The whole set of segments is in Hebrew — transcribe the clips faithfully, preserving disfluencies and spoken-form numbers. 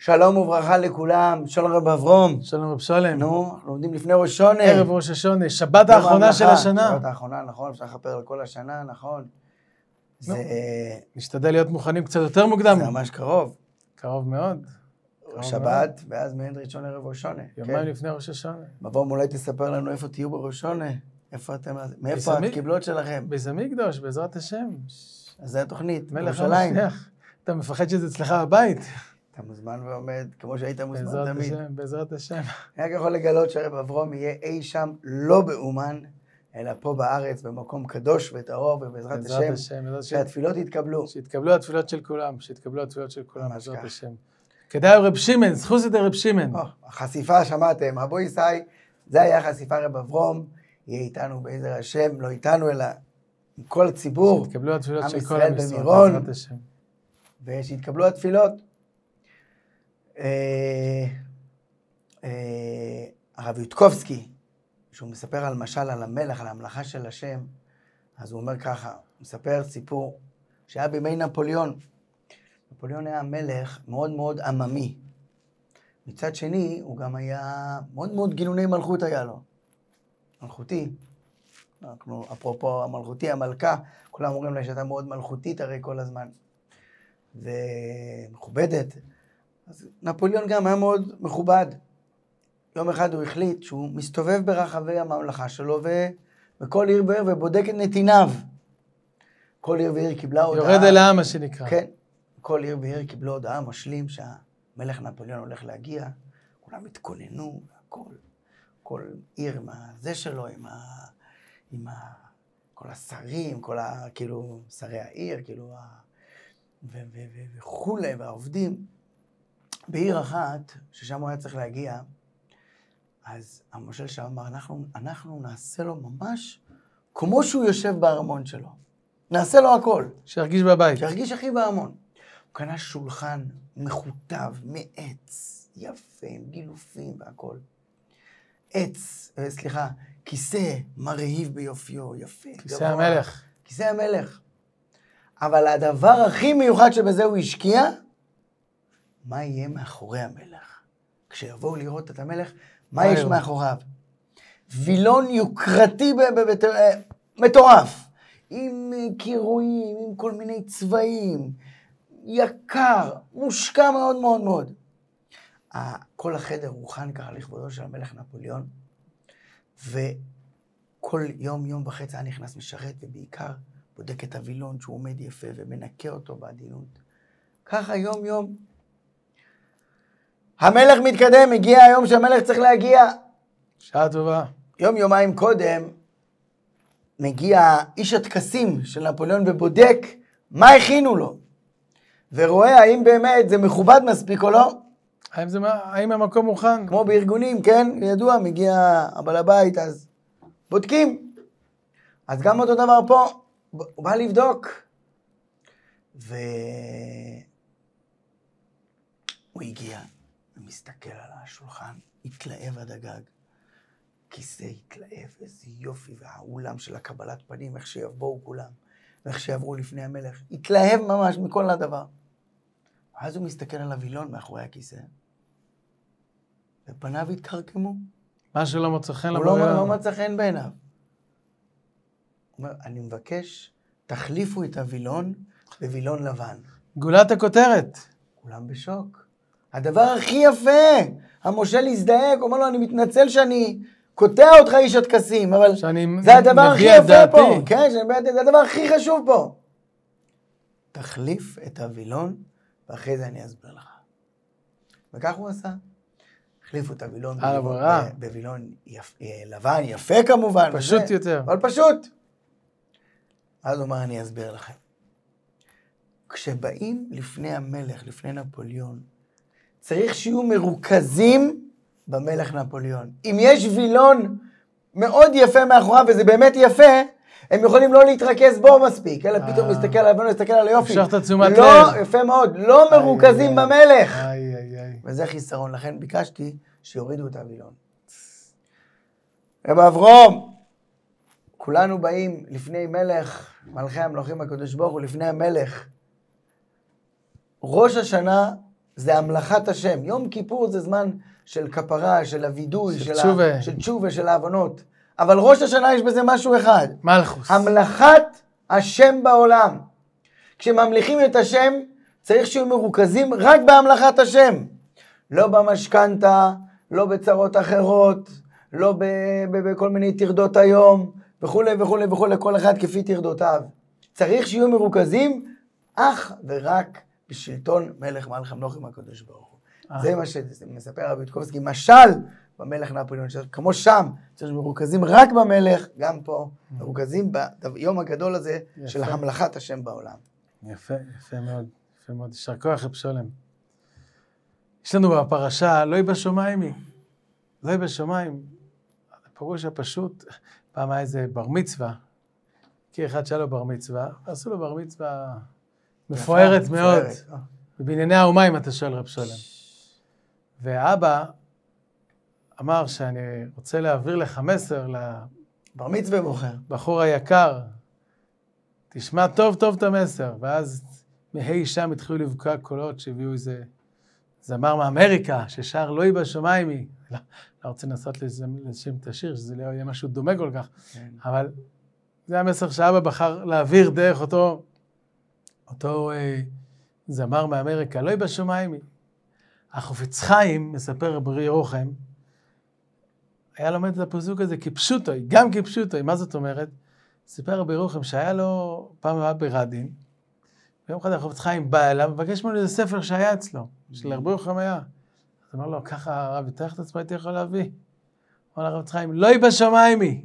שלום וברכה לכולם, שלום רב אברום. שלום רב שולם. נו, אנחנו עומדים לפני ראש השונה. ערב ראש השונה, שבת האחרונה של השנה. שבת האחרונה, נכון, אפשר לכפר על כל השנה, נכון. זה... נשתדל להיות מוכנים קצת יותר מוקדם. זה ממש קרוב. קרוב מאוד. שבת, ואז מעין ראשון ערב ראש השונה. יומיים לפני ראש השונה. אברום, אולי תספר לנו איפה תהיו בראש השונה. איפה אתם, מאיפה הקיבלות שלכם? בית המקדש, בעזרת השם. אז זה התוכנית, מלך המשיח. אתה מפחד שזה אצלך בבית? אתה מוזמן ועומד, כמו שהיית מוזמן בעזרת תמיד. השם, בעזרת השם. אני יכול לגלות שהרב אברום יהיה אי שם לא באומן, אלא פה בארץ, במקום קדוש וטהור, ובעזרת השם, השם, שהתפילות יתקבלו. שיתקבלו התפילות של כולם, שיתקבלו התפילות של כולם, בעזרת השם. כדאי רב שמעון, זכוס את רב שמעון. החשיפה, שמעתם, אבו ישי, זה היה חשיפה רב אברום, יהיה איתנו בעזר השם, לא איתנו, אלא עם כל הציבור, שיתקבלו התפילות של כל עם ישראל במירון, בעזרת השם. ושיתקבלו התפילות. הרב יודקובסקי, שהוא מספר על משל על המלך, על המלאכה של השם, אז הוא אומר ככה, הוא מספר סיפור שהיה בימי נפוליאון. נפוליאון היה מלך מאוד מאוד עממי. מצד שני, הוא גם היה, מאוד מאוד גינוני מלכות היה לו. מלכותי. אנחנו, אפרופו המלכותי, המלכה, כולם אומרים לה שאתה מאוד מלכותית הרי כל הזמן. ומכובדת. אז נפוליאון גם היה מאוד מכובד. יום אחד הוא החליט שהוא מסתובב ברחבי הממלכה שלו, וכל עיר בעיר ובודק את נתיניו. כל עיר ועיר קיבלה הודעה. יורד אל העם, מה שנקרא. כן. כל עיר ועיר קיבלו הודעה משלים שהמלך נפוליאון הולך להגיע. כולם התכוננו, הכל. כל עיר עם הזה שלו, עם ה... עם ה... כל השרים, כל ה... כאילו, שרי העיר, כאילו, ה... ו... ו... ו... וכולי, והעובדים. בעיר אחת, ששם הוא היה צריך להגיע, אז המושל שם אמר, אנחנו, אנחנו נעשה לו ממש כמו שהוא יושב בארמון שלו. נעשה לו הכל. שירגיש בבית. שירגיש הכי בארמון. הוא קנה שולחן מכותב, מעץ, יפה, עם גילופים והכל. עץ, סליחה, כיסא מרהיב ביופיו, יפה. כיסא המלך. כיסא המלך. אבל הדבר הכי מיוחד שבזה הוא השקיע, מה יהיה מאחורי המלך? כשיבואו לראות את המלך, מה יש מאחוריו? וילון יוקרתי מטורף, עם קירויים, עם כל מיני צבעים, יקר, מושקע מאוד מאוד מאוד. כל החדר הוכן ככה לכבודו של המלך נפוליאון, וכל יום, יום וחצי היה נכנס משרת, ובעיקר בודק את הווילון שהוא עומד יפה ומנקה אותו בעדינות. ככה יום יום. המלך מתקדם, הגיע היום שהמלך צריך להגיע. שעה טובה. יום יומיים קודם, מגיע איש הטקסים של נפוליאון ובודק מה הכינו לו. ורואה האם באמת זה מכובד מספיק או לא. האם, זה, האם המקום מוכן? כמו בארגונים, כן, ידוע, מגיע הבעל הבית, אז בודקים. אז גם אותו דבר פה, הוא בא לבדוק. והוא הגיע. ומסתכל על השולחן, התלהב עד הגג. כיסא התלהב, איזה יופי, והאולם של הקבלת פנים, איך שיבואו כולם, ואיך שיעברו לפני המלך. התלהב ממש מכל הדבר. ואז הוא מסתכל על הווילון מאחורי הכיסא, ופניו התקרקמו. מה שלא מוצא חן הוא לא, לא מצא חן בעיניו. הוא אומר, אני מבקש, תחליפו את הווילון בווילון לבן. גולת הכותרת. כולם בשוק. הדבר הכי יפה, המושל הזדעק, אומר לו, אני מתנצל שאני קוטע אותך איש הטקסים, אבל זה הדבר הכי יפה פה, כן, זה הדבר הכי חשוב פה. תחליף את הווילון, ואחרי זה אני אסביר לך. וכך הוא עשה. החליפו את הווילון בווילון לבן, יפה כמובן. פשוט יותר. אבל פשוט. אז הוא אמר, אני אסביר לכם. כשבאים לפני המלך, לפני נפוליאון, צריך שיהיו מרוכזים במלך נפוליאון. אם יש וילון מאוד יפה מאחוריו, וזה באמת יפה, הם יכולים לא להתרכז בו מספיק, אלא פתאום להסתכל על הווילון, להסתכל על היופי. אפשר את התשומת לב. לא, יפה מאוד, לא מרוכזים במלך. איי, איי, איי. וזה חיסרון, לכן ביקשתי שיורידו את הווילון. רב אברום, כולנו באים לפני מלך, מלכי המלוכים הקדוש ברוך הוא, לפני המלך. ראש השנה זה המלאכת השם. יום כיפור זה זמן של כפרה, של הווידוי, של של תשובה, ה... של תשובה, של ההבנות. אבל ראש השנה יש בזה משהו אחד. מלכוס. המלאכת השם בעולם. כשממליכים את השם, צריך שיהיו מרוכזים רק בהמלכת השם. לא במשכנתה, לא בצרות אחרות, לא ב... ב... בכל מיני תרדות היום, וכו' וכו' וכו', כל אחד כפי תרדותיו. צריך שיהיו מרוכזים אך ורק בשלטון מלך מלך המלוכים הקדוש ברוך הוא. זה מה שמספר רבי יודקובסקי, משל במלך נפוליאון, כמו שם, צריך מרוכזים רק במלך, גם פה, מרוכזים ביום הגדול הזה של המלכת השם בעולם. יפה, יפה מאוד, יפה מאוד. יישר כוח רב שולם. יש לנו בפרשה, לא יהיה בשמיים, לא יהיה בשמיים. הפירוש הפשוט, פעם היה איזה בר מצווה, כי אחד שהיה לו בר מצווה, עשו לו בר מצווה מפוארת מאוד, בבנייני האומה, אם אתה שואל רב שולם. והאבא אמר שאני רוצה להעביר לך מסר בר מצווה בוחר. לבחור היקר, תשמע טוב טוב את המסר, ואז מהי שם התחילו לבקוע קולות שהביאו איזה זמר מאמריקה, ששר לא יהיה בשמיים, לא, לא רוצה לנסות לשם את השיר, שזה לא יהיה משהו דומה כל כך, כן. אבל זה המסר שאבא בחר להעביר דרך אותו, אותו אה, זמר מאמריקה, לא יהיה בשמיים. החופץ חיים, מספר רבי ירוחם, היה לומד את הפסוק הזה כפשוטו, גם כפשוטו, מה זאת אומרת? סיפר רבי ירוחם שהיה לו פעם הבאה ברדין, ויום אחד החופץ חיים בא אליו, מבקש ממנו איזה ספר שהיה אצלו, של רבי ירוחם היה. אז אמר לו, ככה הרב, יתרך את עצמו, הייתי יכול להביא. אמר לחופץ חיים, לא יהיה בשמיים.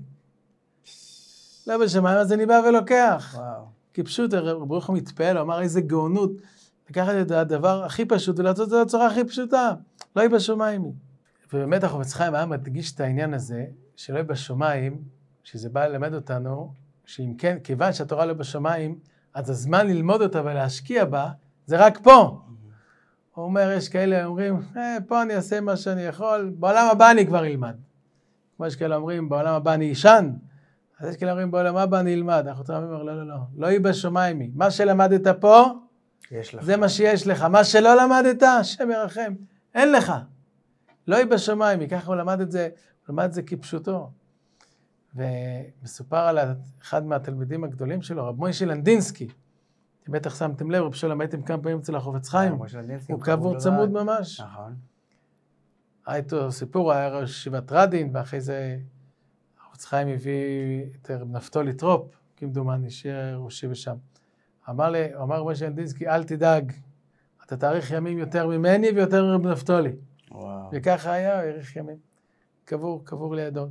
לא בשמיים, אז אני בא ולוקח. וואו. כפשוטו, רבי ירוחם התפעל, הוא אמר איזה גאונות, לקחת את הדבר הכי פשוט, ולעשות את זה בצורה הכי פשוטה, לא יהיה בשמיים. ובאמת החופץ חיים היה מדגיש את העניין הזה, שלא יהיה בשמיים, שזה בא ללמד אותנו, שאם כן, כיוון שהתורה לא בשמיים, אז הזמן ללמוד אותה ולהשקיע בה, זה רק פה. הוא אומר, יש כאלה אומרים, אה, פה אני אעשה מה שאני יכול, בעולם הבא אני כבר אלמד. כמו יש כאלה אומרים, בעולם הבא אני אישן, אז יש כאלה אומרים, בעולם הבא אני אלמד. אנחנו צריכים לומר, לא, לא, לא, לא יהיה בשמיים. מה שלמדת פה, זה מה שיש לך. מה שלא למדת, השם ירחם, אין לך. לא יהיה בשמיים, ככה הוא למד את זה, הוא למד את זה כפשוטו. ומסופר על אחד מהתלמידים הגדולים שלו, רב מוישה לנדינסקי. אתם בטח שמתם לב, רב שולם, הייתם כמה פעמים אצל החופץ חיים. הוא קבור צמוד ממש. נכון. היה איתו סיפור, היה ראש ישיבת רדין, ואחרי זה החופץ חיים הביא את רב נפתולי טרופ, כמדומני, שיהיה ראשי ושם. אמר לי, הוא אמר רב מוישה לנדינסקי, אל תדאג, אתה תאריך ימים יותר ממני ויותר מרב נפתולי. וואו. וככה היה, הוא האריך ימים. קבור, קבור לידו.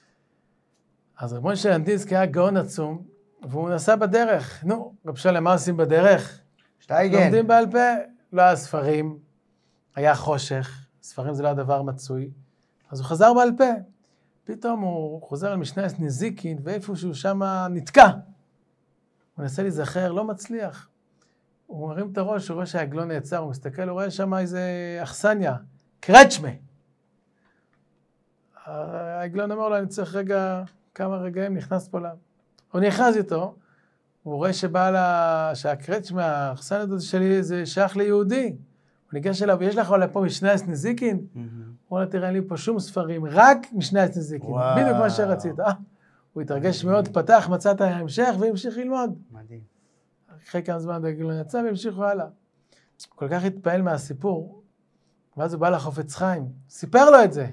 אז רב מוישה לנדינסקי היה גאון עצום, והוא נסע בדרך. נו, רב שולם, מה עושים בדרך? שטייגן. לומדים בעל פה, לא היה ספרים, היה חושך, ספרים זה לא הדבר מצוי, אז הוא חזר בעל פה. פתאום הוא חוזר על משנה נזיקין, ואיפשהו שם נתקע. הוא נסה להיזכר, לא מצליח. הוא מרים את הראש, הוא רואה שהעגלון נעצר, הוא מסתכל, הוא רואה שם איזה אכסניה, קרצ'מה. העגלון אמר לו, אני צריך רגע, כמה רגעים, נכנס פה לה. הוא נכנס איתו, הוא רואה שבא לה, שהקרצ'מה, האכסניה הזאת שלי, זה שייך ליהודי. הוא ניגש אליו, ויש לך עולה פה משנה נזיקין? הוא אומר לה, תראה, אין לי פה שום ספרים, רק משנה נזיקין. בדיוק מה שרצית. אה? הוא התרגש מאוד, פתח, מצא את ההמשך, והמשיך ללמוד. מדהים. אחרי כמה זמן העגלון יצא, והמשיכו הלאה. הוא כל כך התפעל מהסיפור, ואז הוא בא לחופץ חיים, סיפר לו את זה.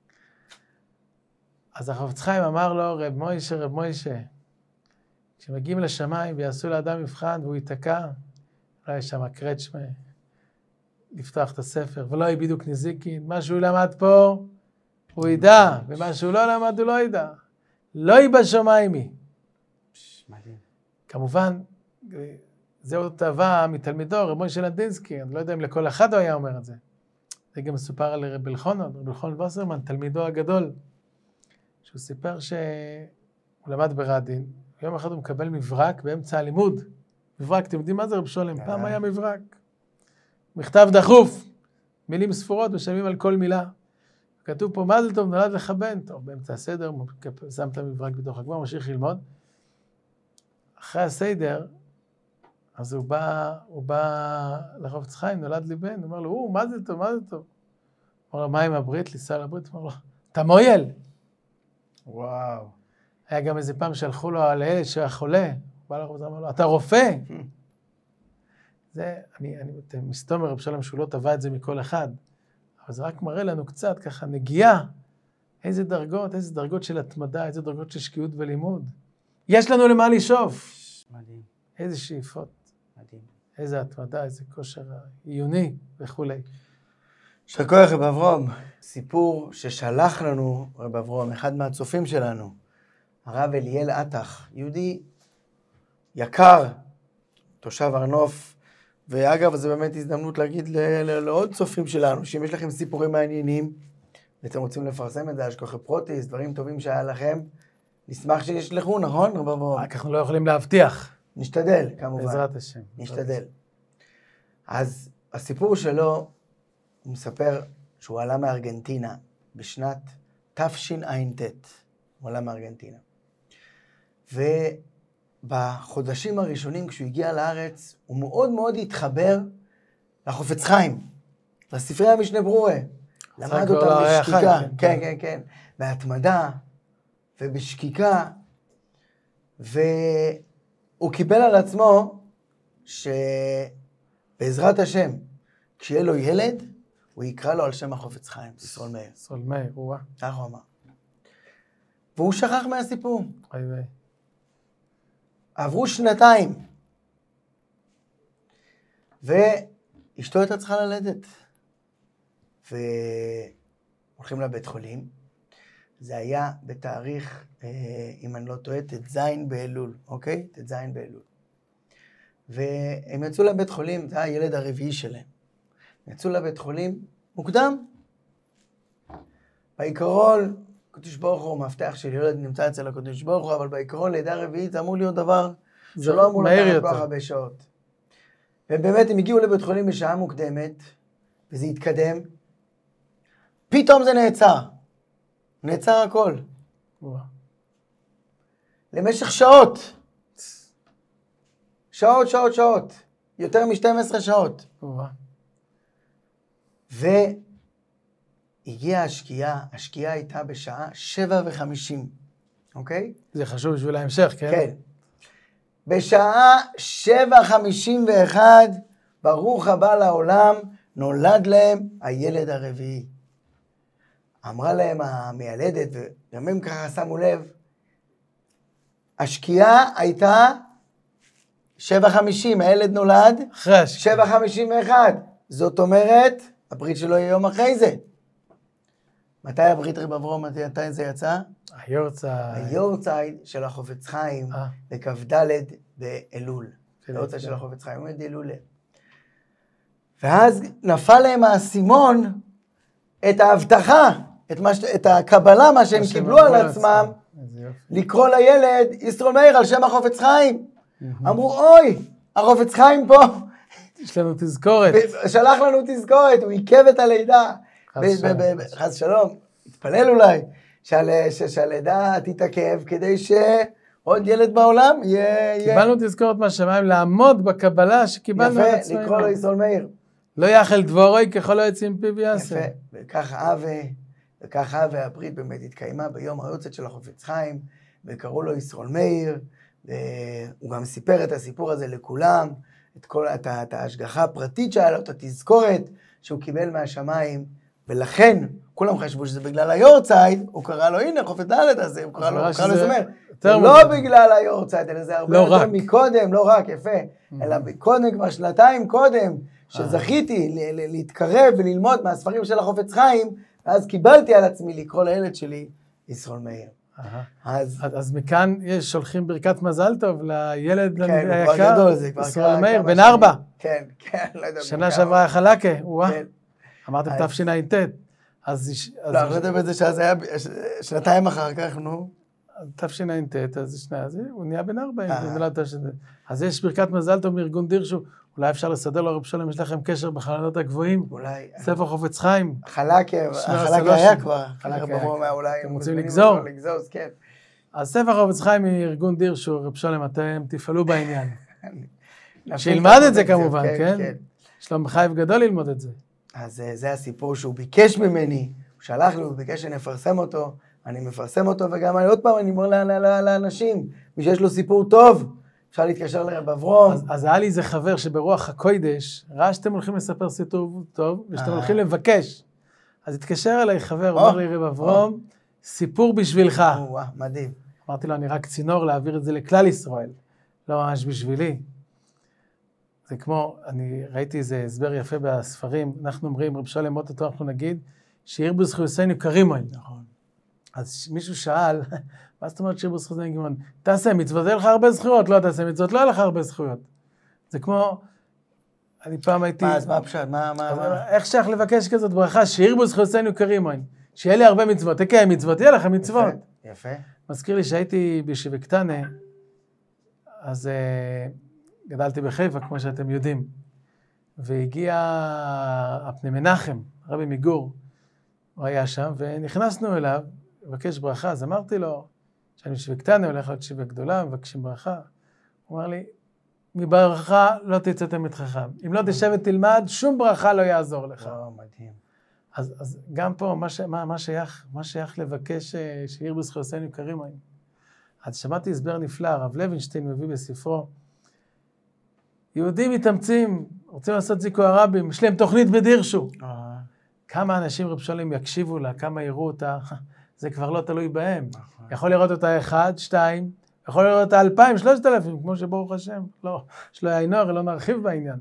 אז החופץ חיים אמר לו, רב מוישה, רב מוישה, כשמגיעים לשמיים ויעשו לאדם מבחן והוא ייתקע, לא יש שם קרצ'מה, לפתוח את הספר, ולא יהיה בדיוק נזיקין, מה שהוא למד פה, הוא ידע, ומה שהוא לא למד הוא לא ידע. לא יהיה בשמיימי. מדהים. כמובן, זהו טבע מתלמידו, רב מוישה לנדינסקי, אני לא יודע אם לכל אחד הוא היה אומר את זה. זה גם מסופר על רב אלחונן, רב אלחונן וסרמן, תלמידו הגדול, שהוא סיפר שהוא למד ברדין, יום אחד הוא מקבל מברק באמצע הלימוד. מברק, אתם יודעים מה זה רב שולם? פעם היה מברק. מכתב דחוף, מילים ספורות, משלמים על כל מילה. כתוב פה, מזל טוב, נולד לך בן. טוב, באמצע הסדר, שם את המברק בתוך הגמר, ממשיך ללמוד. אחרי הסדר, אז הוא בא, הוא בא לחפץ חיים, נולד לי בן, הוא אומר לו, הוא, מה זה טוב, מה זה טוב? הוא אומר לו, מה עם הברית, ליסה לברית? הוא אומר לו, אתה מויל. וואו. היה גם איזה פעם שהלכו לו על הילד שהיה חולה, הוא בא לחפץ חיים, אמר לו, אתה רופא? זה, אני, אני מסתומר, רב שלום שהוא לא טבע את זה מכל אחד, אבל זה רק מראה לנו קצת ככה נגיעה, איזה דרגות, איזה דרגות של התמדה, איזה דרגות של שקיעות ולימוד. יש לנו למה לשאוף. מדהים. איזה שאיפות. מדהים. איזה התמדה, איזה כושר עיוני וכולי. יישר כוח רב אברום. סיפור ששלח לנו רב אברום, אחד מהצופים שלנו, הרב אליאל עטח, יהודי יקר, תושב הר נוף, ואגב, זו באמת הזדמנות להגיד לעוד צופים שלנו, שאם יש לכם סיפורים מעניינים, ואתם רוצים לפרסם את זה, השכוחי פרוטיס, דברים טובים שהיה לכם, נשמח שישלחו, נכון, רב אברום? רק אנחנו לא יכולים להבטיח. נשתדל, כמובן. בעזרת השם. נשתדל. אז הסיפור שלו, הוא מספר שהוא עלה מארגנטינה בשנת תשע"ט. הוא עלה מארגנטינה. ובחודשים הראשונים, כשהוא הגיע לארץ, הוא מאוד מאוד התחבר לחפץ חיים, לספרי המשנה ברורה. למד אותם בשקיקה, כן, כן, כן, בהתמדה ובשקיקה, והוא קיבל על עצמו שבעזרת השם, כשיהיה לו ילד, הוא יקרא לו על שם החפץ חיים, ישרול מאיר. ישרול מאיר, וואה. כך הוא אמר. והוא שכח מהסיפור. אוי ווי. עברו שנתיים, ואשתו הייתה צריכה ללדת. והולכים לבית חולים. זה היה בתאריך, אם אני לא טועה, תז באלול, אוקיי? תז באלול. והם יצאו לבית חולים, זה היה הילד הרביעי שלהם. יצאו לבית חולים מוקדם. בעיקרון, הקדוש ברוך הוא, מפתח של ילד נמצא אצל הקדוש ברוך הוא, אבל בעיקרון לידה רביעית זה אמור להיות דבר שלא אמור לקחת כל כך הרבה שעות. ובאמת הם הגיעו לבית חולים בשעה מוקדמת, וזה התקדם. פתאום זה נעצר. נעצר הכל. וואו. למשך שעות. שעות, שעות, שעות. יותר מ-שתים עשרה שעות. וואו. והגיעה השקיעה, השקיעה הייתה בשעה שבע וחמישים, אוקיי? זה חשוב בשביל ההמשך, כן? כן. בשעה שבע חמישים ואחת, ברוך הבא לעולם, נולד להם הילד הרביעי. אמרה להם המיילדת, וגם הם ככה שמו לב, השקיעה הייתה שבע חמישים, הילד נולד אחרי השקיעה. שבע חמישים ואחת. זאת אומרת, הברית שלו יהיה יום אחרי זה. מתי הברית רב אברום, מתי זה יצא? היורצייט. היורצייט של החפץ חיים, בכ"ד באלול. היורצייט של החפץ חיים, עומד אלולה. ואז נפל להם האסימון את ההבטחה, את, מה, את הקבלה, מה שהם קיבלו על עצמם, לקרוא לילד ישרול מאיר על שם החפץ חיים. אמרו, אוי, החפץ חיים פה. יש לנו תזכורת. שלח לנו תזכורת, הוא עיכב את הלידה. חס שלום, התפלל אולי, שהלידה תתעכב כדי שעוד ילד בעולם יהיה... קיבלנו תזכורת מהשמיים לעמוד בקבלה שקיבלנו על עצמנו. יפה, לקרוא לו ישרול מאיר. לא יאכל דבורוי ככל היוצא מפיו יעשה. יפה, וככה אבה, וככה אבה הברית באמת התקיימה ביום היורצייט של החפץ חיים, וקראו לו ישרול מאיר, והוא גם סיפר את הסיפור הזה לכולם, את כל, את, את ההשגחה הפרטית שהיה לו, את התזכורת שהוא קיבל מהשמיים, ולכן כולם חשבו שזה בגלל היורצייט, הוא קרא לו, הנה, חפץ ד' הזה, הוא קרא לו, הוא קרא לו זמר. לא בגלל היורצייט, אלא זה הרבה יותר מקודם, לא רק, יפה, אלא קודם, כבר שנתיים קודם, שזכיתי להתקרב וללמוד מהספרים של החפץ חיים, ואז קיבלתי על עצמי לקרוא לילד שלי ישרול מאיר. אז מכאן שולחים ברכת מזל טוב לילד היקר, ישרול מאיר, בן ארבע. כן, כן, לא יודע. שנה שעברה חלקה, וואה. אמרתם תשע"ט. לא, אני לא יודע בזה שזה היה שנתיים אחר כך, נו. תשע"ט, אז הוא נהיה בן ארבע. אז יש ברכת מזל טוב מארגון דירשו. אולי אפשר לסדר לו רב שלום, יש לכם קשר בחלונות הגבוהים. אולי. ספר חפץ חיים. חלקה, החלקה היה כבר. אתם רוצים לגזור? לגזור, כן. אז ספר חפץ חיים מארגון דירשו, רב שלום, אתם תפעלו בעניין. שילמד את זה כמובן, כן? יש לו מחייב גדול ללמוד את זה. אז זה הסיפור שהוא ביקש ממני, הוא שלח לי, הוא ביקש שנפרסם אותו, אני מפרסם אותו, וגם עוד פעם אני אומר לאנשים, מי שיש לו סיפור טוב, אפשר להתקשר לרב אברום. אז, אז היה לי איזה חבר שברוח הקוידש, ראה שאתם הולכים לספר סיפור טוב, ושאתם הולכים לבקש. אז התקשר אליי חבר, הוא אומר לי, רב אברום, סיפור בשבילך. וואו, מדהים. אמרתי לו, אני רק צינור להעביר את זה לכלל ישראל, לא ממש בשבילי. זה כמו, אני ראיתי איזה הסבר יפה בספרים, אנחנו אומרים, רב שלום מוטו, אנחנו נגיד, שיר בזכויותינו קרימון. נכון. אז מישהו שאל, מה זאת אומרת שיר בזכויותינו קרימון? תעשה מצוות, אין לך הרבה זכויות, לא תעשה מצוות, לא אין לך הרבה זכויות. זה כמו, אני פעם הייתי... מה, אז מה הפשט? מה, מה, מה? איך שייך לבקש כזאת ברכה, שיר בזכויותינו קרימון, שיהיה לי הרבה מצוות, תקיים מצוות, יהיה לך מצוות. יפה, יפה. מזכיר לי שהייתי בישיבה קטנה, אז uh, גדלתי בחיפה, כמו שאתם יודעים, והגיע הפני מנחם, רבי מיגור, הוא היה שם, ונכנסנו אליו, לבקש ברכה, אז אמרתי לו, שאני בישיבה קטנה, הולך להיות ישיבה גדולה, מבקשים ברכה, הוא אמר לי, מברכה לא תצא תלמיד חכם, אם לא תשב ותלמד, שום ברכה לא יעזור לך. וואו, מדהים. אז, אז גם פה, מה, ש, מה, מה, שייך, מה שייך לבקש שיר בזכויותינו קרימון? אז שמעתי הסבר נפלא, הרב לוינשטיין מביא בספרו, יהודים מתאמצים, רוצים לעשות זיכוי הרבים, יש להם תוכנית בדירשו. אה. כמה אנשים רב שלום יקשיבו לה, כמה יראו אותה, זה כבר לא תלוי בהם. נכון. יכול לראות אותה אחד, שתיים, יכול לראות אותה אלפיים, שלושת אלפים, כמו שברוך השם, לא, שלא יעינור, לא נרחיב בעניין.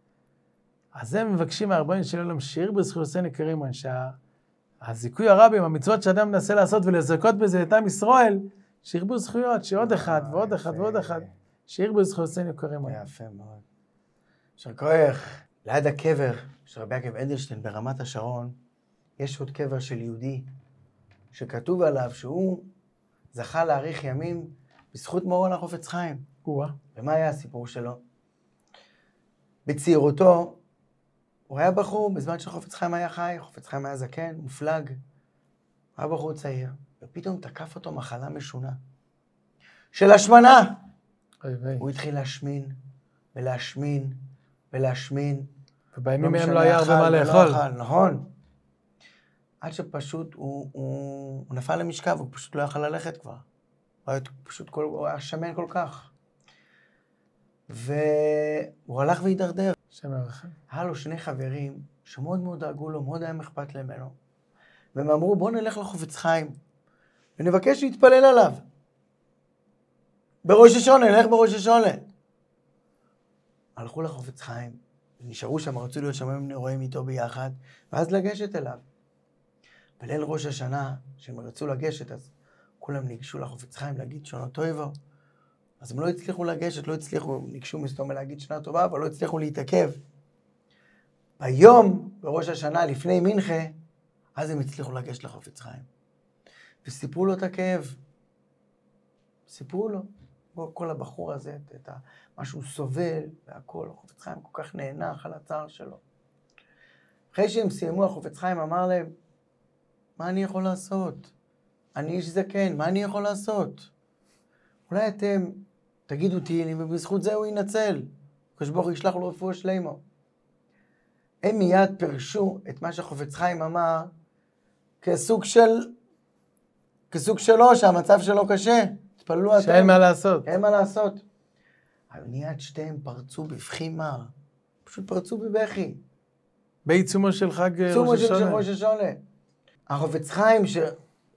אז הם מבקשים מהרבנים של עולם שיר בזכויותינו קרימון, שהזיכוי הרבים, המצוות שאדם מנסה לעשות ולזכות בזה את עם ישראל, שירבו זכויות, שעוד אחד ועוד אחד ועוד אחד, שירבו זכויותינו קרימון. יפה מאוד. יישר כוח. ליד הקבר של רבי יעקב אדלשטיין ברמת השרון, יש עוד קבר של יהודי, שכתוב עליו שהוא זכה להאריך ימים בזכות מורן החפץ חיים. וואה. ומה היה הסיפור שלו? בצעירותו, הוא היה בחור, בזמן שחפץ חיים היה חי, חפץ חיים היה זקן, מופלג. הוא היה בחור צעיר, ופתאום תקף אותו מחלה משונה. של השמנה. אוי ויי. הוא התחיל להשמין, ולהשמין, ולהשמין. ובימים לא מהם משנה, לא היה אכל הרבה מה ולא לאכול. אכל, נכון. עד שפשוט הוא, הוא, הוא נפל למשכב, הוא פשוט לא יכל ללכת כבר. הוא היה פשוט כל, הוא היה שמן כל כך. והוא הלך והידרדר. שם ירחם. היה לו שני חברים שמאוד מאוד דאגו לו, מאוד היה אכפת להם ממנו. והם אמרו, בוא נלך לחפץ חיים, ונבקש להתפלל עליו. בראש השונה, נלך בראש השונה. הלכו לחפץ חיים, ונשארו שם, רצו להיות שם, הם רואים איתו ביחד, ואז לגשת אליו. בליל ראש השנה, שהם רצו לגשת, אז כולם ניגשו לחפץ חיים להגיד שנה טובה. אז הם לא הצליחו לגשת, לא הצליחו, ניגשו מסתום להגיד שנה טובה, אבל לא הצליחו להתעכב. ביום, בראש השנה, לפני מנחה, אז הם הצליחו לגשת לחפץ חיים. וסיפרו לו את הכאב. סיפרו לו, כל הבחור הזה, את מה שהוא סובל, והכל, החפץ חיים כל כך נהנח על הצער שלו. אחרי שהם סיימו, החפץ חיים אמר להם, מה אני יכול לעשות? אני איש זקן, מה אני יכול לעשות? אולי אתם תגידו תהילים, ובזכות זה הוא ינצל. הקדוש ברוך הוא ישלח לו רפואה שלמה. הם מיד פרשו את מה שהחפץ חיים אמר, כסוג של, כסוג שלו, שהמצב שלו קשה. תפללו אתם. שאין מה לעשות. אין מה לעשות. אבל מיד שתיהם פרצו בבכי מר. פשוט פרצו בבכי. בעיצומו של חג ראש בעיצומו של השונה. ראש השונה. החפץ חיים, ש...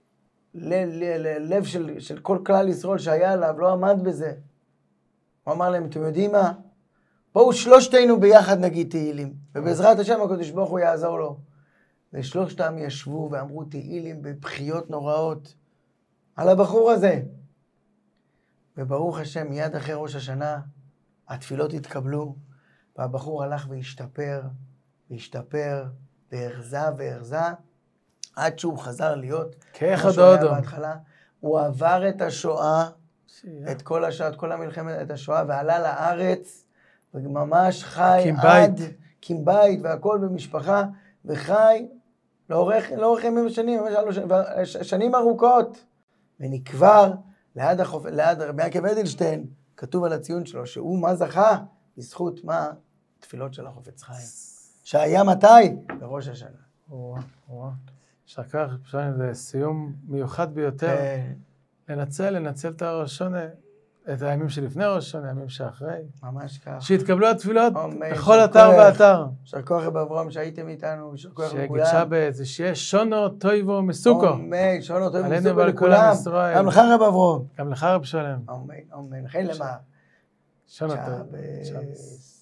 לב של, של כל כלל ישראל שהיה עליו, לא עמד בזה. הוא אמר להם, אתם יודעים מה? בואו שלושתנו ביחד נגיד תהילים, ובעזרת השם הקדוש ברוך הוא יעזור לו. ושלושתם ישבו ואמרו תהילים בבכיות נוראות על הבחור הזה. וברוך השם, מיד אחרי ראש השנה, התפילות התקבלו, והבחור הלך והשתפר, והשתפר, והרזה והרזה, עד שהוא חזר להיות, כאחד האודום. בהתחלה, הוא עבר את השואה, שיהיה. את כל השואה, את כל המלחמת, את השואה, ועלה לארץ, וממש חי הקים עד, בית. הקים בית, והכל במשפחה, וחי לאורך, לאורך ימים ושנים, ממש שנים ארוכות, ונקבר ליד, החופ... ליד רבי יעקב אדלשטיין, כתוב על הציון שלו, שהוא מה זכה? בזכות מה? תפילות של החופץ חיים. שהיה מתי? בראש השנה. וואו, וואו. יישר כוח, זה סיום מיוחד ביותר. לנצל, לנצל את הראש השונה, את הימים שלפני ראש השונה, הימים שאחרי. ממש כך. שיתקבלו התפילות בכל אתר ואתר. יישר כוח רב אברהם שהייתם איתנו, יישר כוח לכולם. שיגיד שבת, זה שיהיה שונו, טויבו, מסוכו. אמן, שונו, טויבו, עלינו מסוכו ועל כל עם לכולם. ישראל. גם לך רב אברהם. גם לך רב שלם. אמן, אמן. חן למה. שונו טוב. שבס.